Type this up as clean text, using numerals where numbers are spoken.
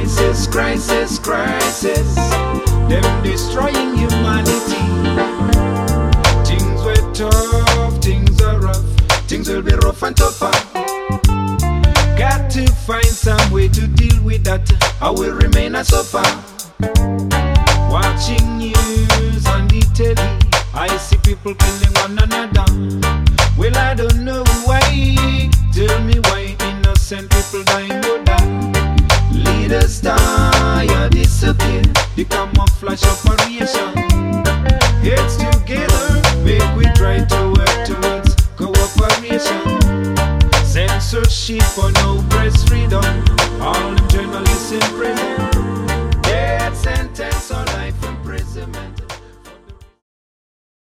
Crisis, crisis, crisis. Them destroying humanity. Things were tough, things are rough. Things will be rough and tougher. Got to find some way to deal with that. I will remain a suffer. Watching news on the telly, I see people killing one another. Well, I don't know why. Tell me why innocent people dying go down. Leaders die or disappear. The camouflage operation. Heads together, make we try to work towards cooperation. Censorship on